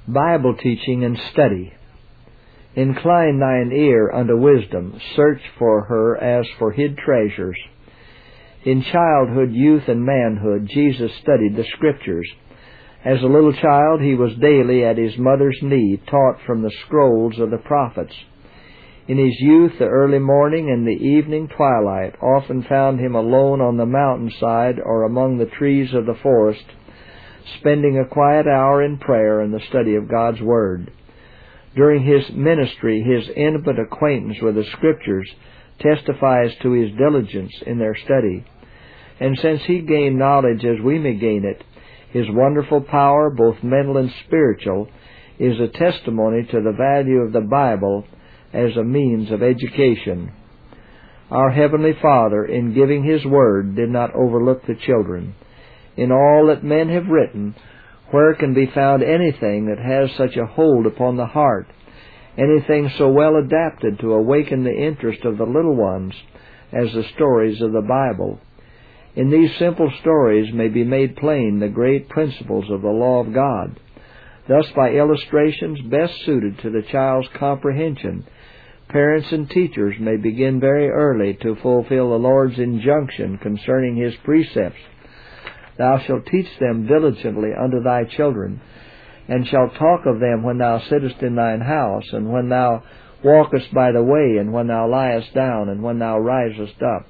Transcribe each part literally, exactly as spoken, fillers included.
Bible teaching and study. Incline thine ear unto wisdom, search for her as for hid treasures. In childhood, youth, and manhood, Jesus studied the Scriptures. As a little child, he was daily at his mother's knee, taught from the scrolls of the prophets. In his youth, the early morning and the evening twilight often found him alone on the mountainside or among the trees of the forest, spending a quiet hour in prayer and the study of God's Word. During his ministry, his intimate acquaintance with the Scriptures testifies to his diligence in their study. And since he gained knowledge as we may gain it, his wonderful power, both mental and spiritual, is a testimony to the value of the Bible as a means of education. Our Heavenly Father, in giving His Word, did not overlook the children. In all that men have written, where can be found anything that has such a hold upon the heart, anything so well adapted to awaken the interest of the little ones as the stories of the Bible? In these simple stories may be made plain the great principles of the law of God. Thus, by illustrations best suited to the child's comprehension, parents and teachers may begin very early to fulfill the Lord's injunction concerning His precepts. Thou shalt teach them diligently unto thy children, and shalt talk of them when thou sittest in thine house, and when thou walkest by the way, and when thou liest down, and when thou risest up.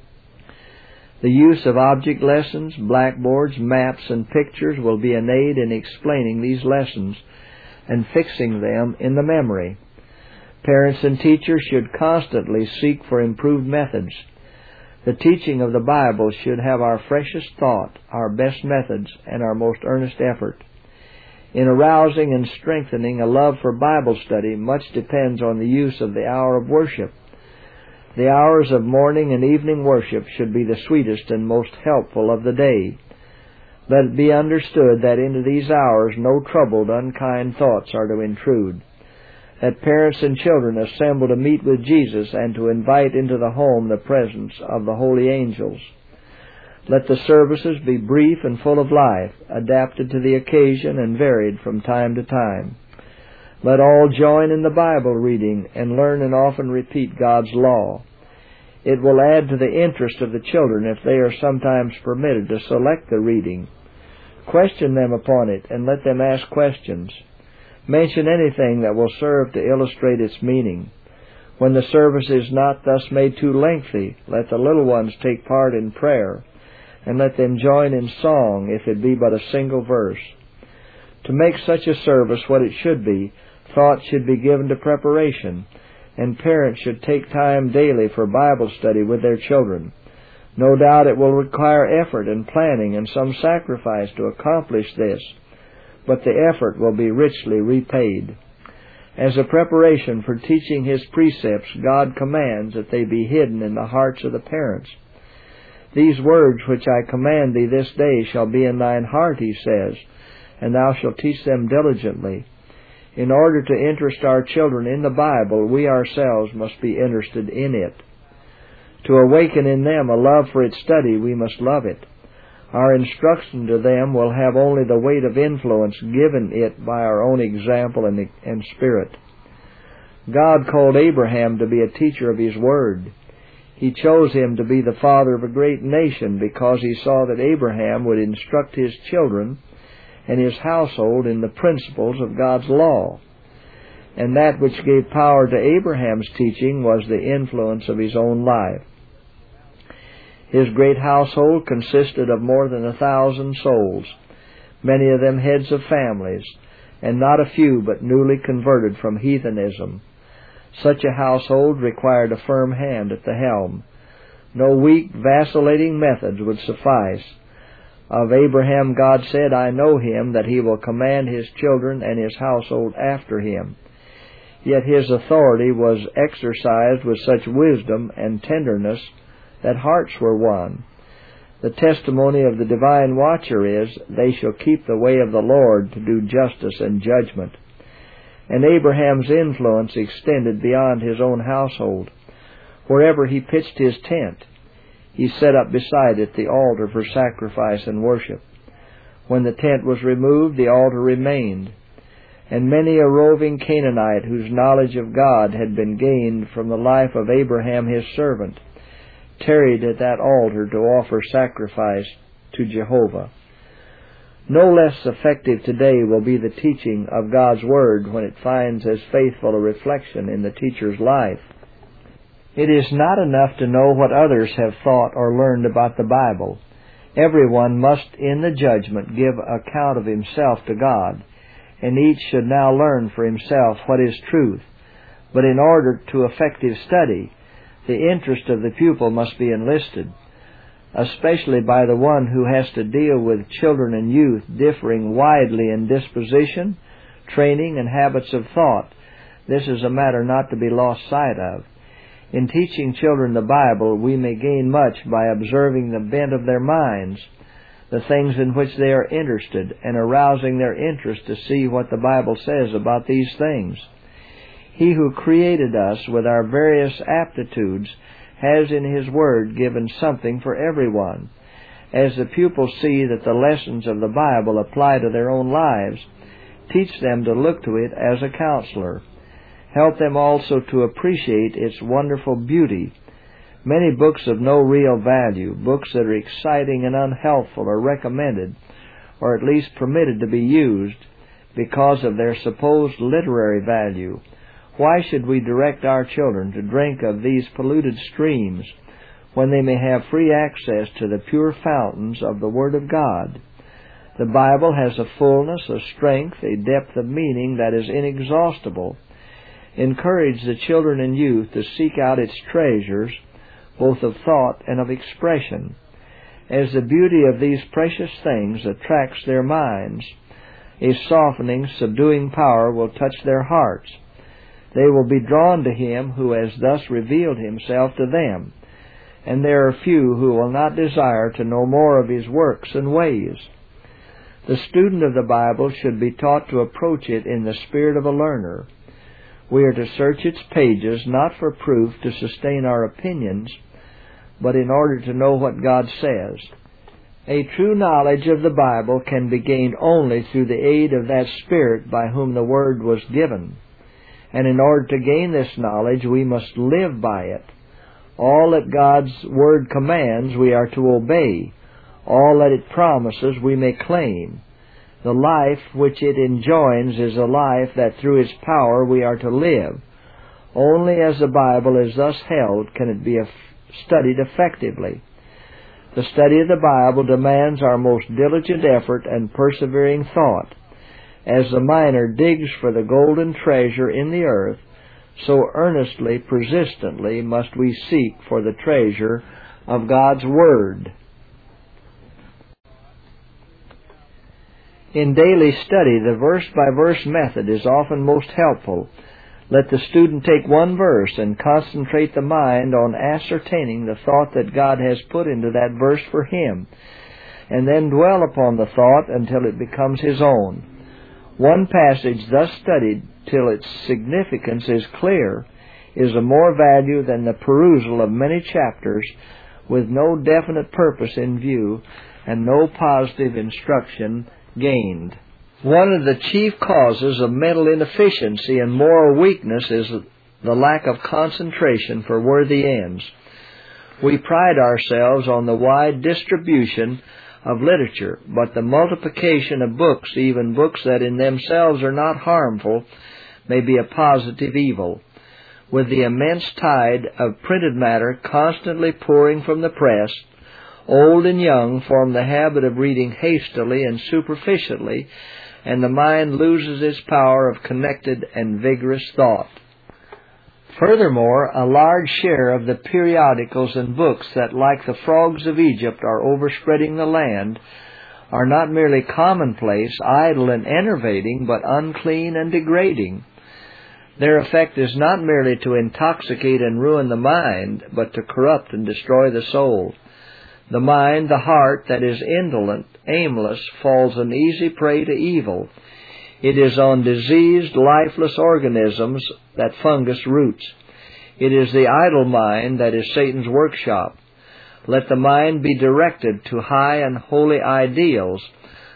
The use of object lessons, blackboards, maps, and pictures will be an aid in explaining these lessons and fixing them in the memory. Parents and teachers should constantly seek for improved methods. The teaching of the Bible should have our freshest thought, our best methods, and our most earnest effort. In arousing and strengthening a love for Bible study, much depends on the use of the hour of worship. The hours of morning and evening worship should be the sweetest and most helpful of the day. Let it be understood that into these hours no troubled, unkind thoughts are to intrude. That parents and children assemble to meet with Jesus and to invite into the home the presence of the holy angels. Let the services be brief and full of life, adapted to the occasion and varied from time to time. Let all join in the Bible reading and learn and often repeat God's law. It will add to the interest of the children if they are sometimes permitted to select the reading. Question them upon it and let them ask questions. Mention anything that will serve to illustrate its meaning. When the service is not thus made too lengthy, let the little ones take part in prayer, and let them join in song if it be but a single verse. To make such a service what it should be, thought should be given to preparation, and parents should take time daily for Bible study with their children. No doubt it will require effort and planning and some sacrifice to accomplish this, but the effort will be richly repaid. As a preparation for teaching His precepts, God commands that they be hidden in the hearts of the parents. These words which I command thee this day shall be in thine heart, He says, and thou shalt teach them diligently. In order to interest our children in the Bible, we ourselves must be interested in it. To awaken in them a love for its study, we must love it. Our instruction to them will have only the weight of influence given it by our own example and, and spirit. God called Abraham to be a teacher of His Word. He chose him to be the father of a great nation because He saw that Abraham would instruct his children and his household in the principles of God's law. And that which gave power to Abraham's teaching was the influence of his own life. His great household consisted of more than a thousand souls, many of them heads of families, and not a few but newly converted from heathenism. Such a household required a firm hand at the helm. No weak, vacillating methods would suffice. Of Abraham God said, I know him, that he will command his children and his household after him. Yet his authority was exercised with such wisdom and tenderness that hearts were won. The testimony of the divine watcher is, they shall keep the way of the Lord to do justice and judgment. And Abraham's influence extended beyond his own household. Wherever he pitched his tent, he set up beside it the altar for sacrifice and worship. When the tent was removed, the altar remained. and many a roving Canaanite whose knowledge of God had been gained from the life of Abraham his servant, tarried at that altar to offer sacrifice to Jehovah. No less effective today will be the teaching of God's Word when it finds as faithful a reflection in the teacher's life. It is not enough to know what others have thought or learned about the Bible. Everyone must in the judgment give account of himself to God, and each should now learn for himself what is truth. But in order to effective study, the interest of the pupil must be enlisted, especially by the one who has to deal with children and youth differing widely in disposition, training, and habits of thought. This is a matter not to be lost sight of. In teaching children the Bible, we may gain much by observing the bent of their minds, the things in which they are interested, and arousing their interest to see what the Bible says about these things. He who created us with our various aptitudes has in His Word given something for everyone. As the pupils see that the lessons of the Bible apply to their own lives, teach them to look to it as a counselor. Help them also to appreciate its wonderful beauty. Many books of no real value, books that are exciting and unhelpful, are recommended, or at least permitted to be used, because of their supposed literary value. Why should we direct our children to drink of these polluted streams when they may have free access to the pure fountains of the Word of God? The Bible has a fullness, a strength, a depth of meaning that is inexhaustible. Encourage the children and youth to seek out its treasures, both of thought and of expression. As the beauty of these precious things attracts their minds, a softening, subduing power will touch their hearts. They will be drawn to Him who has thus revealed Himself to them, and there are few who will not desire to know more of His works and ways. The student of the Bible should be taught to approach it in the spirit of a learner. We are to search its pages not for proof to sustain our opinions, but in order to know what God says. A true knowledge of the Bible can be gained only through the aid of that Spirit by whom the Word was given. And in order to gain this knowledge, we must live by it. All that God's Word commands we are to obey. All that it promises we may claim. The life which it enjoins is a life that through its power we are to live. Only as the Bible is thus held can it be studied effectively. The study of the Bible demands our most diligent effort and persevering thought. As the miner digs for the golden treasure in the earth, so earnestly, persistently must we seek for the treasure of God's Word. In daily study, the verse-by-verse method is often most helpful. Let the student take one verse and concentrate the mind on ascertaining the thought that God has put into that verse for him, and then dwell upon the thought until it becomes his own. One passage thus studied till its significance is clear is of more value than the perusal of many chapters with no definite purpose in view and no positive instruction gained. One of the chief causes of mental inefficiency and moral weakness is the lack of concentration for worthy ends. We pride ourselves on the wide distribution of literature, but the multiplication of books, even books that in themselves are not harmful, may be a positive evil. With the immense tide of printed matter constantly pouring from the press, old and young form the habit of reading hastily and superficially, and the mind loses its power of connected and vigorous thought. Furthermore, a large share of the periodicals and books that, like the frogs of Egypt, are overspreading the land, are not merely commonplace, idle, and enervating, but unclean and degrading. Their effect is not merely to intoxicate and ruin the mind, but to corrupt and destroy the soul. The mind, the heart that is indolent, aimless, falls an easy prey to evil. It is on diseased, lifeless organisms that fungus roots. It is the idle mind that is Satan's workshop. Let the mind be directed to high and holy ideals.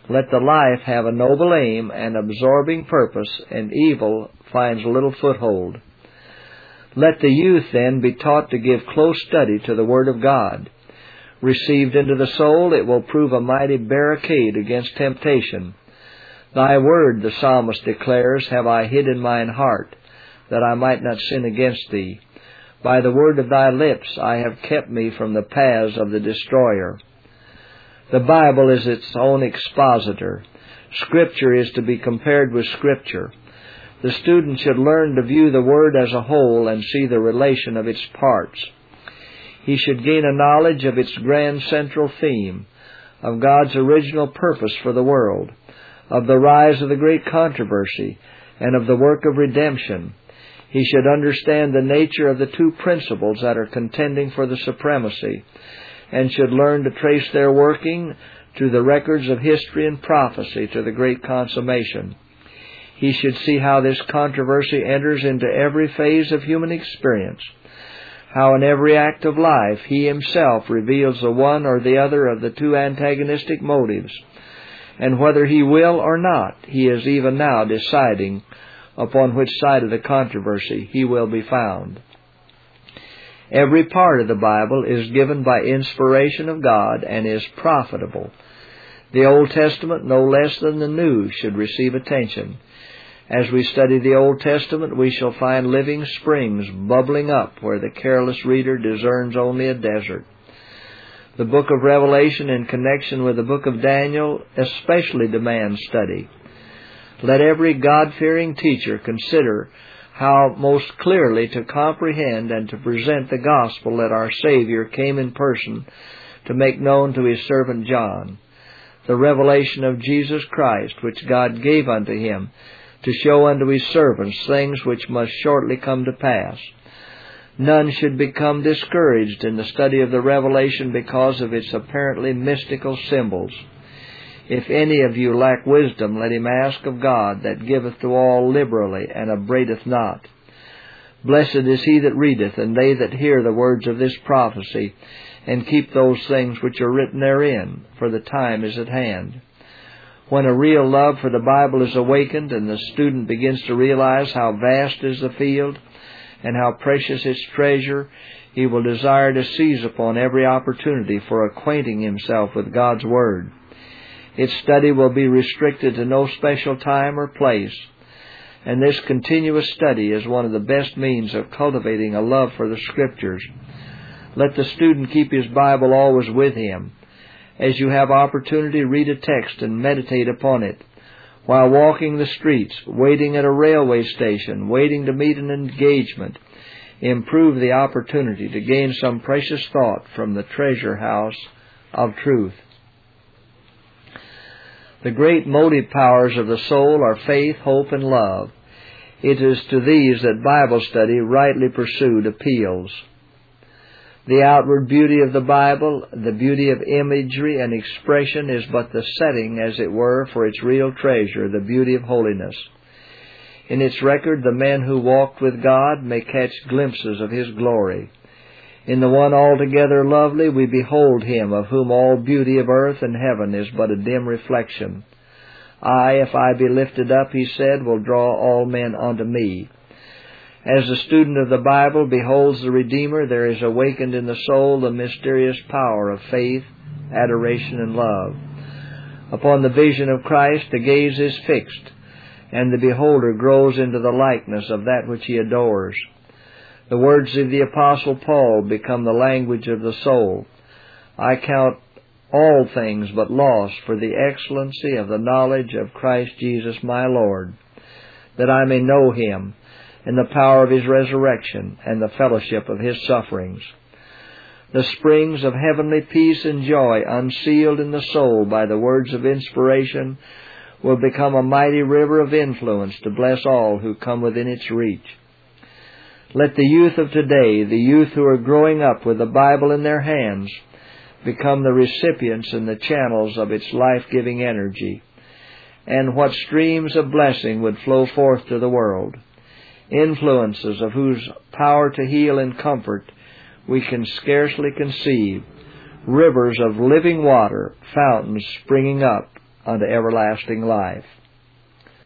Let the life have a noble aim and absorbing purpose, and evil finds little foothold. Let the youth, then, be taught to give close study to the Word of God. Received into the soul, it will prove a mighty barricade against temptation. Thy word, the psalmist declares, have I hid in mine heart, that I might not sin against thee. By the word of thy lips I have kept me from the paths of the destroyer. The Bible is its own expositor. Scripture is to be compared with Scripture. The student should learn to view the Word as a whole and see the relation of its parts. He should gain a knowledge of its grand central theme, of God's original purpose for the world, of the rise of the great controversy, and of the work of redemption. He should understand the nature of the two principles that are contending for the supremacy, and should learn to trace their working through the records of history and prophecy to the great consummation. He should see how this controversy enters into every phase of human experience, how in every act of life he himself reveals the one or the other of the two antagonistic motives, and whether he will or not, he is even now deciding upon which side of the controversy he will be found. Every part of the Bible is given by inspiration of God and is profitable. The Old Testament, no less than the New, should receive attention. As we study the Old Testament, we shall find living springs bubbling up where the careless reader discerns only a desert. The book of Revelation, in connection with the book of Daniel, especially demands study. Let every God-fearing teacher consider how most clearly to comprehend and to present the gospel that our Savior came in person to make known to His servant John, the revelation of Jesus Christ, which God gave unto Him, to show unto His servants things which must shortly come to pass. None should become discouraged in the study of the Revelation because of its apparently mystical symbols. If any of you lack wisdom, let him ask of God, that giveth to all liberally, and upbraideth not. Blessed is he that readeth, and they that hear the words of this prophecy, and keep those things which are written therein, for the time is at hand. When a real love for the Bible is awakened, and the student begins to realize how vast is the field, and how precious its treasure, he will desire to seize upon every opportunity for acquainting himself with God's Word. Its study will be restricted to no special time or place, and this continuous study is one of the best means of cultivating a love for the Scriptures. Let the student keep his Bible always with him. As you have opportunity, read a text and meditate upon it. While walking the streets, waiting at a railway station, waiting to meet an engagement, improve the opportunity to gain some precious thought from the treasure house of truth. The great motive powers of the soul are faith, hope, and love. It is to these that Bible study, rightly pursued, appeals. The outward beauty of the Bible, the beauty of imagery and expression, is but the setting, as it were, for its real treasure, the beauty of holiness. In its record, the men who walked with God may catch glimpses of His glory. In the one altogether lovely, we behold Him, of whom all beauty of earth and heaven is but a dim reflection. I, if I be lifted up, He said, will draw all men unto me. As the student of the Bible beholds the Redeemer, there is awakened in the soul the mysterious power of faith, adoration, and love. Upon the vision of Christ, the gaze is fixed, and the beholder grows into the likeness of that which he adores. The words of the Apostle Paul become the language of the soul. I count all things but loss for the excellency of the knowledge of Christ Jesus my Lord, that I may know Him, and the power of His resurrection, and the fellowship of His sufferings. The springs of heavenly peace and joy, unsealed in the soul by the words of inspiration, will become a mighty river of influence to bless all who come within its reach. Let the youth of today, the youth who are growing up with the Bible in their hands, become the recipients and the channels of its life-giving energy. And what streams of blessing would flow forth to the world, influences of whose power to heal and comfort we can scarcely conceive, rivers of living water, fountains springing up unto everlasting life.